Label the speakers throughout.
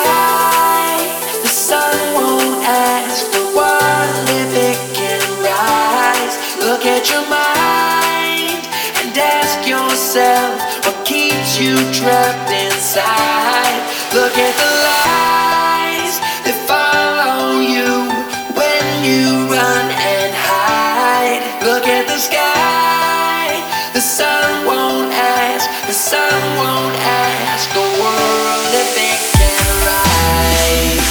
Speaker 1: sky, the sun won't ask for what if it can rise. Look at your mind and ask yourself what keeps you trapped inside. Look at the lies that follow you when you run and hide. Look at the sky, the sun won't ask, the sun won't ask the world if it can rise.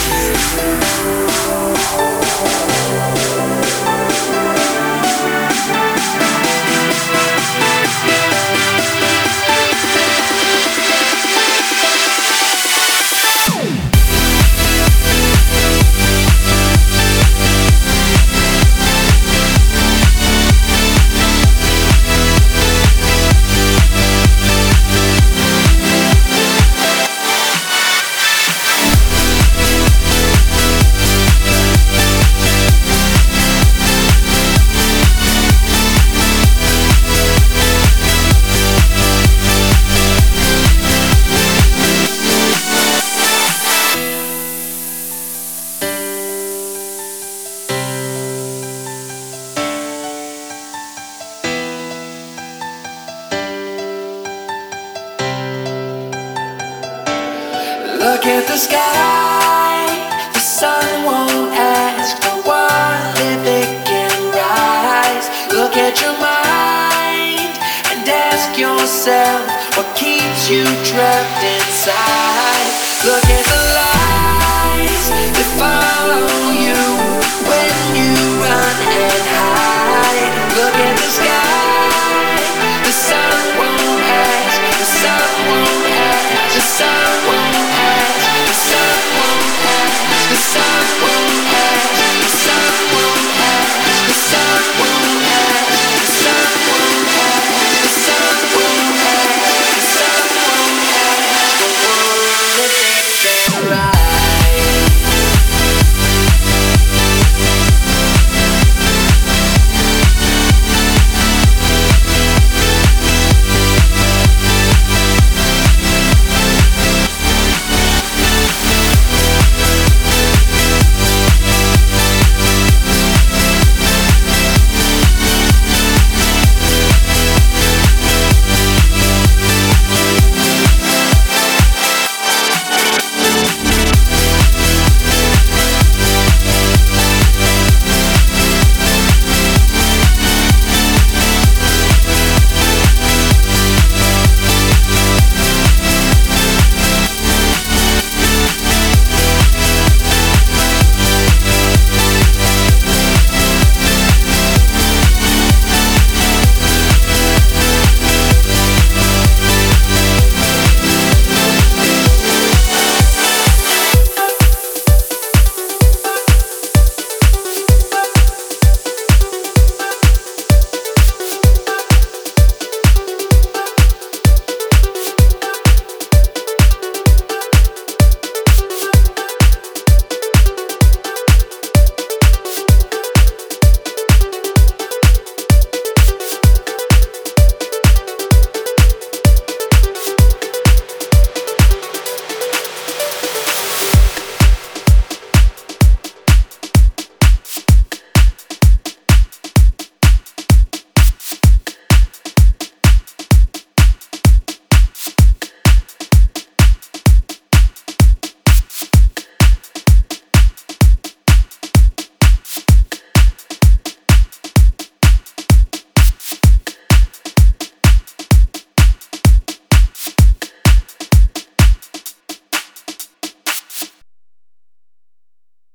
Speaker 1: Look at the sky, the sun won't ask for what if it can rise. Look at your mind and ask yourself what keeps you trapped inside. Look at